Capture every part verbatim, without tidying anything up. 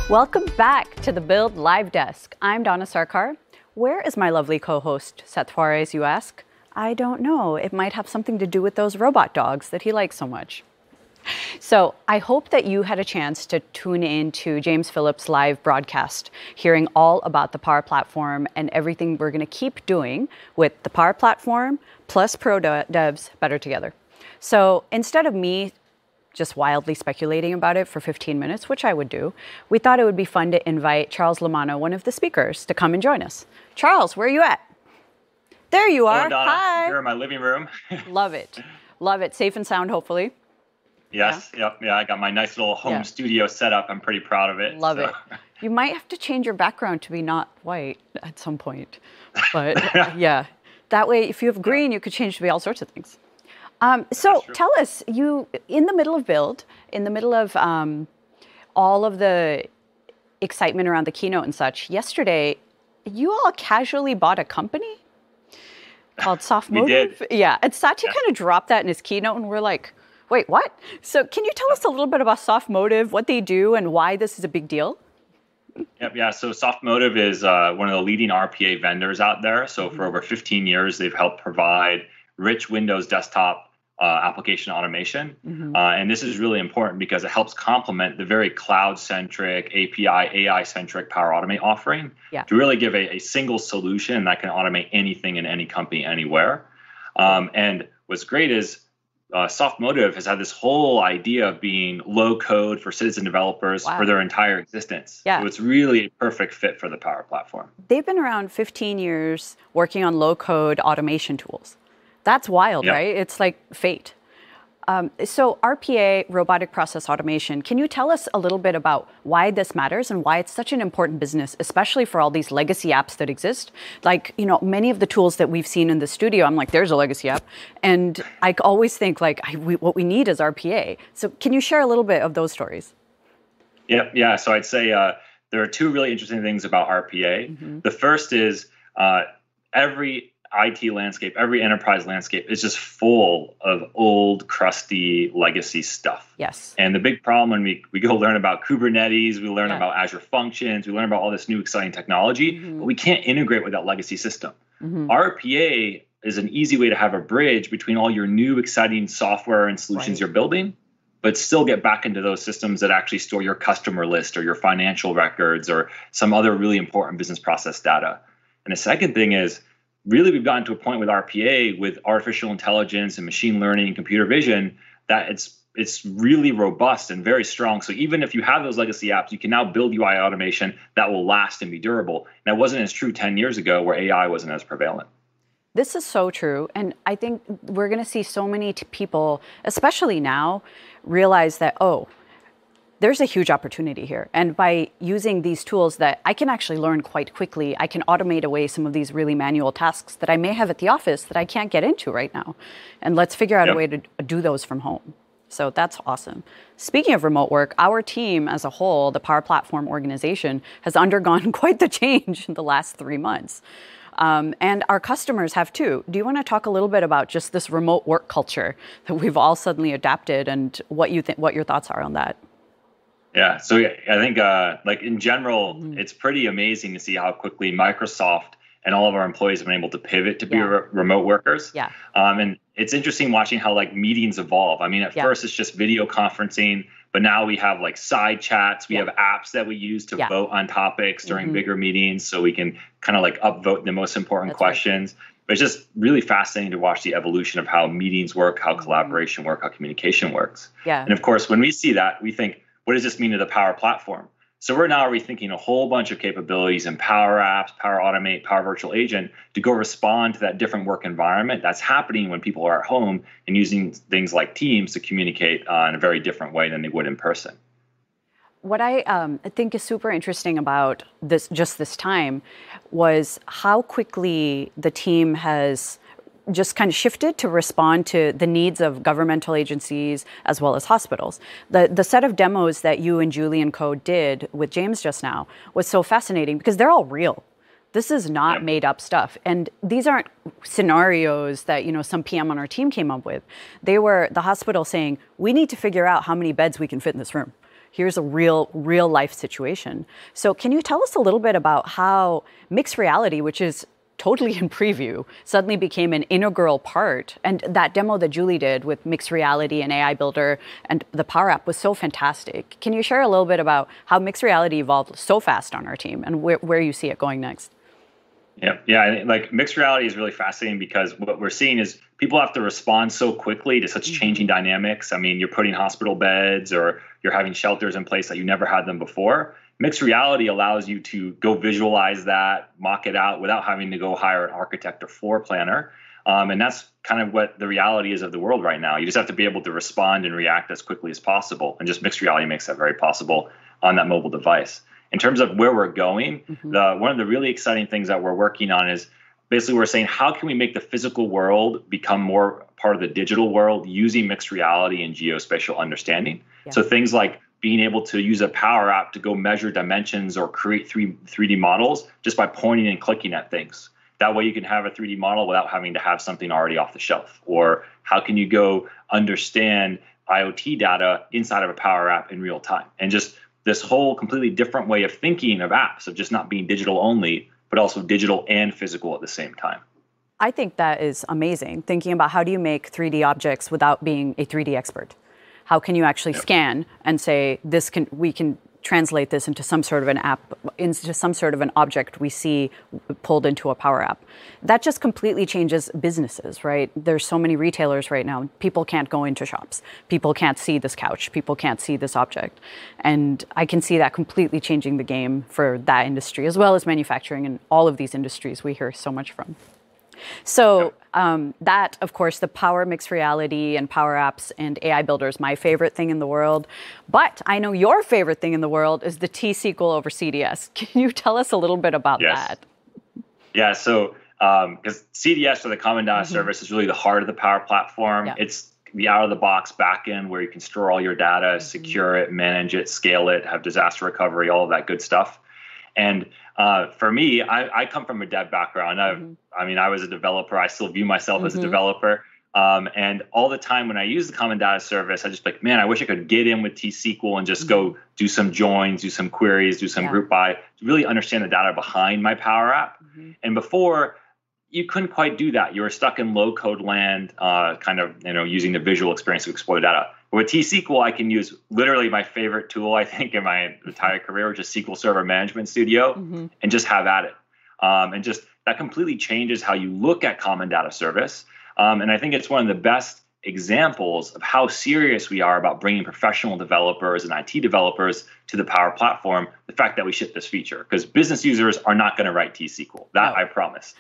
Welcome back to the Build Live Desk. I'm Donna Sarkar. Where is my lovely co-host, Seth Juarez, you ask? I don't know. It might have something to do with those robot dogs that he likes so much. So I hope that you had a chance to tune in to James Phillips' live broadcast, hearing all about the Power Platform and everything we're going to keep doing with the Power Platform plus Pro Devs better together. So instead of me just wildly speculating about it for fifteen minutes, which I would do, we thought it would be fun to invite Charles Lamanna, one of the speakers, to come and join us. Charles, where are you at? There you are. Hello, Donna. Hi. I'm here in my living room. Love it. Love it. Safe and sound, hopefully. Yes. Yeah. Yep. Yeah. I got my nice little home Yeah. studio set up. I'm pretty proud of it. Love so. it. You might have to change your background to be not white at some point. But yeah, that way, if you have green, you could change to be all sorts of things. Um, so tell us, you, in the middle of Build, in the middle of um, all of the excitement around the keynote and such, yesterday, you all casually bought a company called Softmotive? We did. Yeah, and Satya Yeah. kind of dropped that in his keynote, and we're like, wait, what? So can you tell us a little bit about Softmotive, what they do, and why this is a big deal? Yep. Yeah. So Softmotive is uh, one of the leading R P A vendors out there. So mm-hmm. for over fifteen years, they've helped provide rich Windows desktop Uh, application automation. Mm-hmm. Uh, and this is really important because it helps complement the very cloud-centric, A P I, A I-centric Power Automate offering yeah. to really give a, a single solution that can automate anything in any company, anywhere. Um, and what's great is uh, Softmotive has had this whole idea of being low-code for citizen developers wow. for their entire existence. Yeah. So it's really a perfect fit for the Power Platform. They've been around fifteen years working on low-code automation tools. That's wild, yep. right? It's like fate. Um, so R P A, robotic process automation, can you tell us a little bit about why this matters and why it's such an important business, especially for all these legacy apps that exist? Like, you know, many of the tools that we've seen in the studio, I'm like, there's a legacy app. And I always think like, I, we, what we need is R P A. So can you share a little bit of those stories? Yeah, yeah. So I'd say uh, there are two really interesting things about R P A. Mm-hmm. The first is uh, every I T landscape, every enterprise landscape is just full of old, crusty, legacy stuff. Yes. And the big problem when we, we go learn about Kubernetes, we learn yeah. about Azure Functions, we learn about all this new exciting technology, mm-hmm. but we can't integrate with that legacy system. Mm-hmm. R P A is an easy way to have a bridge between all your new exciting software and solutions right. you're building, but still get back into those systems that actually store your customer list or your financial records or some other really important business process data. And the second thing is, really, we've gotten to a point with R P A, with artificial intelligence and machine learning and computer vision, that it's it's really robust and very strong. So even if you have those legacy apps, you can now build U I automation that will last and be durable. And that wasn't as true ten years ago where A I wasn't as prevalent. This is so true. And I think we're going to see so many t- people, especially now, realize that, oh, there's a huge opportunity here. And by using these tools that I can actually learn quite quickly, I can automate away some of these really manual tasks that I may have at the office that I can't get into right now. And let's figure out yep. a way to do those from home. So that's awesome. Speaking of remote work, our team as a whole, the Power Platform organization, has undergone quite the change in the last three months. Um, and our customers have too. Do you want to talk a little bit about just this remote work culture that we've all suddenly adapted and what you think, what your thoughts are on that? Yeah, so I think uh, like in general, mm-hmm. it's pretty amazing to see how quickly Microsoft and all of our employees have been able to pivot to be yeah. re- remote workers. Yeah. Um, and it's interesting watching how like meetings evolve. I mean, at yeah. first it's just video conferencing, but now we have like side chats. We yeah. have apps that we use to yeah. vote on topics during mm-hmm. bigger meetings, so we can kind of like upvote the most important That's questions. Right. But it's just really fascinating to watch the evolution of how meetings work, how mm-hmm. collaboration work, how communication works. Yeah. And of course, when we see that, we think, what does this mean to the Power Platform? So we're now rethinking a whole bunch of capabilities in Power Apps, Power Automate, Power Virtual Agent to go respond to that different work environment that's happening when people are at home and using things like Teams to communicate uh, in a very different way than they would in person. What I um, think is super interesting about this, just this time, was how quickly the team has just kind of shifted to respond to the needs of governmental agencies as well as hospitals. The the set of demos that you and Julie and Co did with James just now was so fascinating because they're all real. This is not yep. made up stuff. And these aren't scenarios that, you know, some P M on our team came up with. They were the hospital saying, we need to figure out how many beds we can fit in this room. Here's a real, real life situation. So can you tell us a little bit about how mixed reality, which is totally in preview, suddenly became an integral part? And that demo that Julie did with mixed reality and A I Builder and the Power App was so fantastic. Can you share a little bit about how mixed reality evolved so fast on our team and where, where you see it going next? Yeah, yeah. I think, like mixed reality is really fascinating because what we're seeing is people have to respond so quickly to such changing dynamics. I mean, you're putting hospital beds or you're having shelters in place that you never had them before. Mixed reality allows you to go visualize that, mock it out without having to go hire an architect or floor planner. Um, and that's kind of what the reality is of the world right now. You just have to be able to respond and react as quickly as possible. And just mixed reality makes that very possible on that mobile device. In terms of where we're going, mm-hmm. the, one of the really exciting things that we're working on is basically we're saying, how can we make the physical world become more part of the digital world using mixed reality and geospatial understanding? Yeah. So things like being able to use a Power App to go measure dimensions or create three, 3D models just by pointing and clicking at things. That way you can have a three D model without having to have something already off the shelf. Or how can you go understand IoT data inside of a Power App in real time? And just this whole completely different way of thinking of apps, of just not being digital only, but also digital and physical at the same time. I think that is amazing, thinking about how do you make three D objects without being a three D expert? How can you actually yep. scan and say, this can we can translate this into some sort of an app, into some sort of an object we see pulled into a Power App? That just completely changes businesses, right? There's so many retailers right now. People can't go into shops. People can't see this couch. People can't see this object. And I can see that completely changing the game for that industry, as well as manufacturing and all of these industries we hear so much from. So um, that, of course, the Power Mixed Reality and Power Apps and A I Builder is my favorite thing in the world. But I know your favorite thing in the world is the T-S Q L over C D S. Can you tell us a little bit about yes. that? Yeah, so because um, C D S, or the Common Data mm-hmm. Service, is really the heart of the Power Platform. Yeah. It's the out-of-the-box backend where you can store all your data, mm-hmm. secure it, manage it, scale it, have disaster recovery, all of that good stuff. And uh, for me, I, I come from a dev background. I, mm-hmm. I mean, I was a developer. I still view myself mm-hmm. as a developer. Um, and all the time when I use the Common Data Service, I just like, man, I wish I could get in with T S Q L and just mm-hmm. go do some joins, do some queries, do some yeah. group by, to really understand the data behind my Power App. Mm-hmm. And before, you couldn't quite do that. You were stuck in low code land, uh, kind of, you know, using the visual experience to explore the data. But with T S Q L, I can use literally my favorite tool, I think, in my entire career, which is S Q L Server Management Studio, mm-hmm. and just have at it. Um, and just that completely changes how you look at Common Data Service. Um, and I think it's one of the best examples of how serious we are about bringing professional developers and I T developers to the Power Platform, the fact that we ship this feature, because business users are not going to write T S Q L. That no. I promise.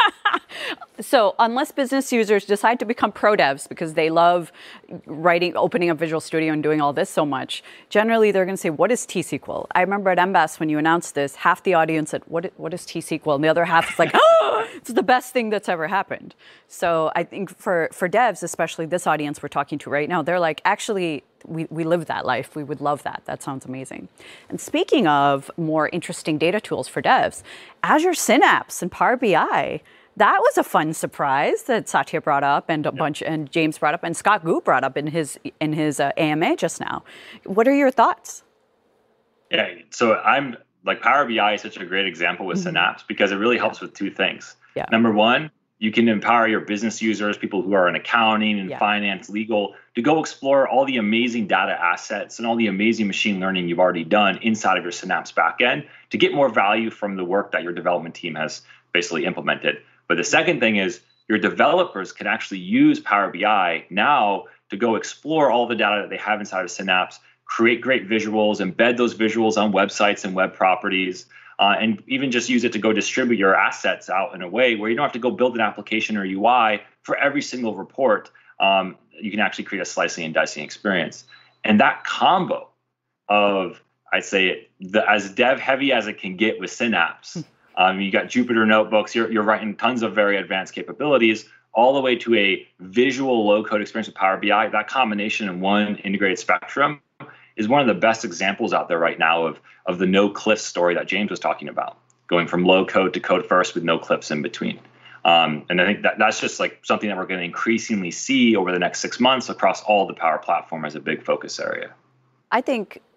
So unless business users decide to become pro devs because they love writing, opening up Visual Studio and doing all this so much, generally they're going to say, what is T S Q L? I remember at M B A S when you announced this, half the audience said, what, what is T S Q L? And the other half is like, oh, it's the best thing that's ever happened. So I think for, for devs, especially this audience we're talking to right now, they're like, actually, we, we live that life. We would love that. That sounds amazing. And speaking of more interesting data tools for devs, Azure Synapse and Power B I, that was a fun surprise that Satya brought up and a yep. bunch, and James brought up, and Scott Gu brought up in his in his uh, A M A just now. What are your thoughts? Yeah, so I'm like Power B I is such a great example with mm-hmm. Synapse because it really helps with two things. Yeah. Number one, you can empower your business users, people who are in accounting and yeah. finance, legal, to go explore all the amazing data assets and all the amazing machine learning you've already done inside of your Synapse backend to get more value from the work that your development team has basically implemented. But the second thing is your developers can actually use Power B I now to go explore all the data that they have inside of Synapse, create great visuals, embed those visuals on websites and web properties, uh, and even just use it to go distribute your assets out in a way where you don't have to go build an application or U I for every single report. Um, you can actually create a slicing and dicing experience. And that combo of, I'd say, the, as dev heavy as it can get with Synapse, Um, you got Jupyter notebooks, you're, you're writing tons of very advanced capabilities, all the way to a visual low-code experience with Power B I. That combination in one integrated spectrum is one of the best examples out there right now of, of the no cliff story that James was talking about, going from low-code to code first with no cliffs in between. Um, and I think that that's just like something that we're going to increasingly see over the next six months across all the Power Platform as a big focus area. I think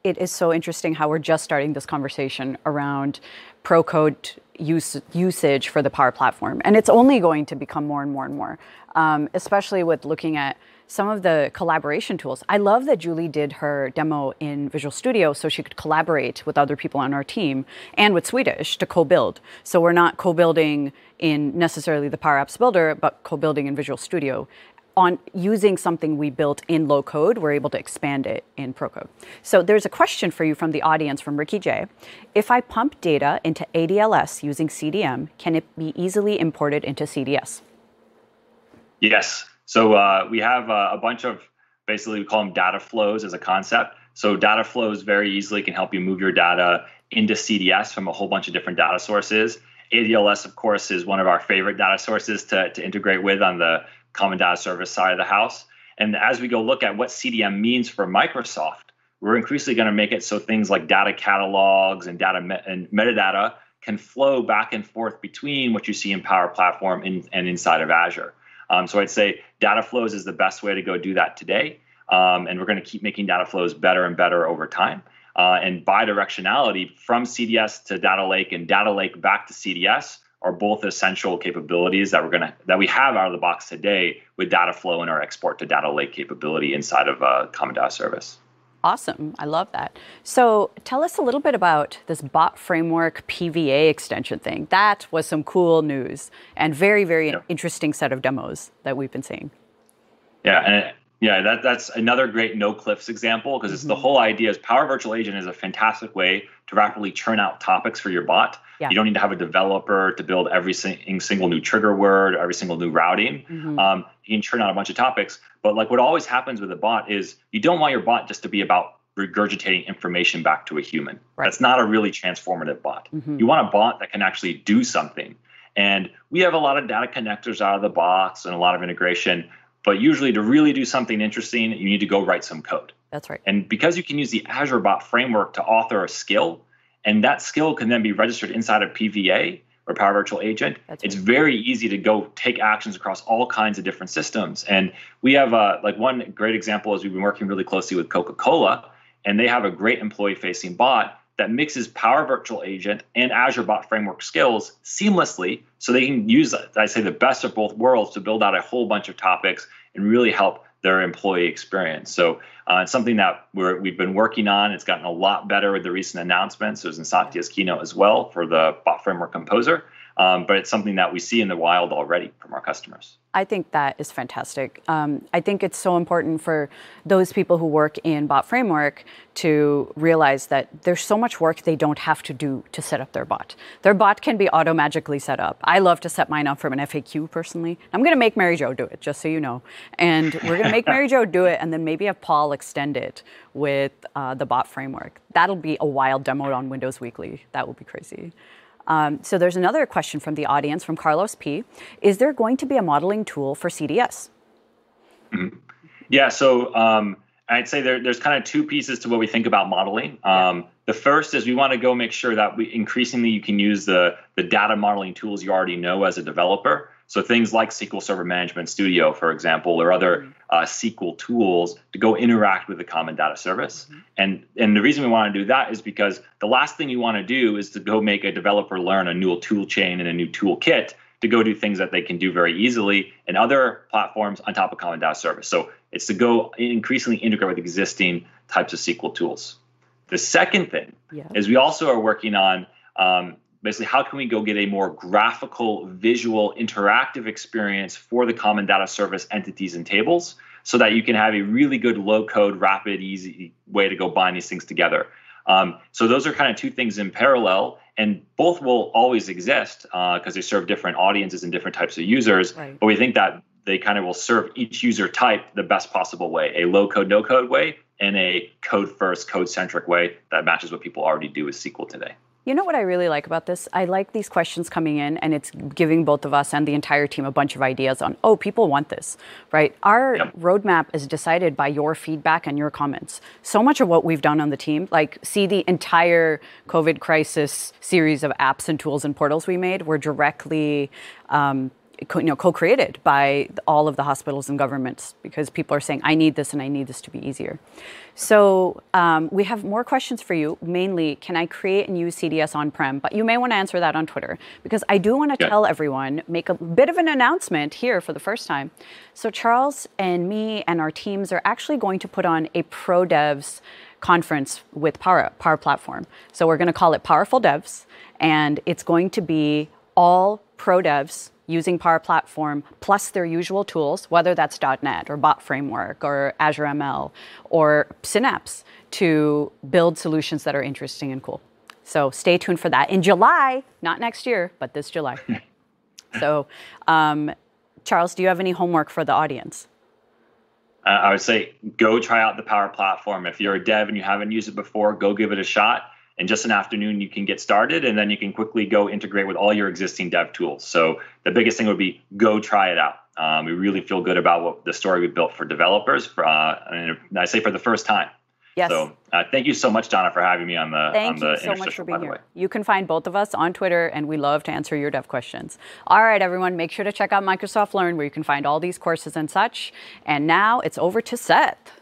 it is so interesting how we're just starting this conversation around pro code use, usage for the Power Platform. And it's only going to become more and more and more, um, especially with looking at some of the collaboration tools. I love that Julie did her demo in Visual Studio so she could collaborate with other people on our team and with Swedish to co-build. So we're not co-building in necessarily the Power Apps Builder, but co-building in Visual Studio. On using something we built in low code, we're able to expand it in pro code. So there's a question for you from the audience from Ricky J. If I pump data into A D L S using C D M, can it be easily imported into C D S? Yes. So uh, we have uh, a bunch of, basically we call them data flows as a concept. So data flows very easily can help you move your data into C D S from a whole bunch of different data sources. A D L S, of course, is one of our favorite data sources to, to integrate with on the Common Data Service side of the house. And as we go look at what C D M means for Microsoft, we're increasingly going to make it so things like data catalogs and data me- and metadata can flow back and forth between what you see in Power Platform in, and inside of Azure. Um, so I'd say data flows is the best way to go do that today. Um, and we're going to keep making data flows better and better over time. Uh, and bidirectionality from C D S to Data Lake and Data Lake back to C D S are both essential capabilities that we're gonna that we have out of the box today with data flow and our export to Data Lake capability inside of uh, Common Data Service. Awesome. I love that. So tell us a little bit about this bot framework P V A extension thing. That was some cool news and very, very yeah. interesting set of demos that we've been seeing. Yeah, and it, yeah, that that's another great no cliffs example because it's mm-hmm. the whole idea is Power Virtual Agent is a fantastic way to rapidly churn out topics for your bot. Yeah. You don't need to have a developer to build every sing- single new trigger word, every single new routing. Mm-hmm. Um, you can churn out a bunch of topics. But like what always happens with a bot is you don't want your bot just to be about regurgitating information back to a human. Right. That's not a really transformative bot. Mm-hmm. You want a bot that can actually do something. And we have a lot of data connectors out of the box and a lot of integration. But usually to really do something interesting, you need to go write some code. That's right. And because you can use the Azure Bot Framework to author a skill, and that skill can then be registered inside of P V A or Power Virtual Agent, That's it's right. very easy to go take actions across all kinds of different systems. And we have uh, like one great example is we've been working really closely with Coca-Cola, and they have a great employee-facing bot that mixes Power Virtual Agent and Azure Bot Framework skills seamlessly so they can use, I say, the best of both worlds to build out a whole bunch of topics and really help their employee experience. So uh, it's something that we're, we've been working on. It's gotten a lot better with the recent announcements. It was in Satya's keynote as well for the Bot Framework Composer. Um, but it's something that we see in the wild already from our customers. I think that is fantastic. Um, I think it's so important for those people who work in Bot Framework to realize that there's so much work they don't have to do to set up their bot. Their bot can be auto-magically set up. I love to set mine up from an F A Q personally. I'm going to make Mary Jo do it, just so you know. And we're going to make Mary Jo do it and then maybe have Paul extend it with uh, the Bot Framework. That'll be a wild demo on Windows Weekly. That will be crazy. Um, so there's another question from the audience from Carlos P. Is there going to be a modeling tool for C D S? Mm-hmm. Yeah, so um, I'd say there, there's kind of two pieces to what we think about modeling. Um, yeah. The first is we want to go make sure that we increasingly you can use the, the data modeling tools you already know as a developer. So things like S Q L Server Management Studio, for example, or other mm-hmm. uh, S Q L tools to go interact with the Common Data Service. Mm-hmm. And, and the reason we want to do that is because the last thing you want to do is to go make a developer learn a new tool chain and a new toolkit to go do things that they can do very easily in other platforms on top of Common Data Service. So it's to go increasingly integrate with existing types of S Q L tools. The second thing yeah. is we also are working on um, basically, how can we go get a more graphical, visual, interactive experience for the Common Data Service entities and tables so that you can have a really good low-code, rapid, easy way to go bind these things together. Um, so those are kind of two things in parallel, and both will always exist because uh, they serve different audiences and different types of users. Right. But we think that they kind of will serve each user type the best possible way, a low-code, no-code way, and a code-first, code-centric way that matches what people already do with S Q L today. You know what I really like about this? I like these questions coming in and it's giving both of us and the entire team a bunch of ideas on, oh, people want this, right? Our yep. roadmap is decided by your feedback and your comments. So much of what we've done on the team, like see the entire COVID crisis series of apps and tools and portals we made were directly um, you know, co-created by all of the hospitals and governments, because people are saying, I need this and I need this to be easier. So um, we have more questions for you. Mainly, can I create and use C D S on-prem? But you may want to answer that on Twitter, because I do want to yeah. tell everyone, make a bit of an announcement here for the first time. So Charles and me and our teams are actually going to put on a Pro Devs conference with Power, Power Platform. So we're going to call it Powerful Devs, and it's going to be all pro devs using Power Platform plus their usual tools, whether that's dot net or Bot Framework or Azure M L or Synapse, to build solutions that are interesting and cool. So stay tuned for that in July, not next year, but this July. So, um, Charles, do you have any homework for the audience? Uh, I would say go try out the Power Platform. If you're a dev and you haven't used it before, go give it a shot. In just an afternoon, you can get started, and then you can quickly go integrate with all your existing dev tools. So the biggest thing would be go try it out. Um, we really feel good about what the story we built for developers, for, uh, and I say for the first time. Yes. So uh, thank you so much, Donna, for having me on the Thank on the you so much for being here. Way. You can find both of us on Twitter, and we love to answer your dev questions. All right, everyone, make sure to check out Microsoft Learn, where you can find all these courses and such. And now it's over to Seth.